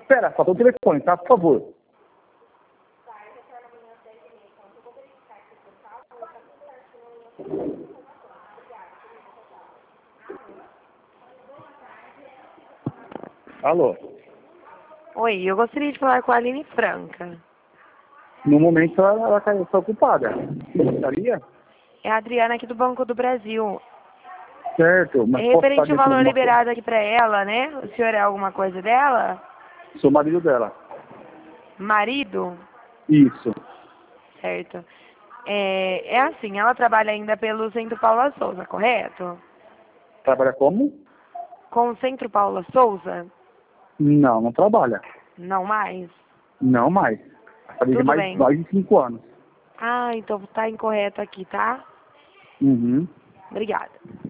Espera, faltou o telefone, tá? Por favor. Alô? Oi, eu gostaria de falar com a Aline Franca. No momento ela está ocupada. Gostaria? É a Adriana aqui do Banco do Brasil. Certo, mas É posso referente fazer ao valor alguma coisa? liberado aqui pra ela, né? O senhor é alguma coisa dela? Sou marido dela. Marido? Isso. Certo. É assim, ela trabalha ainda pelo Centro Paula Souza, correto? Trabalha como? Com o Centro Paula Souza? Não, não trabalha. Não mais? Não mais. Trabalhei Tudo mais bem. de 5 anos. Ah, então tá incorreto aqui, tá? Uhum. Obrigada.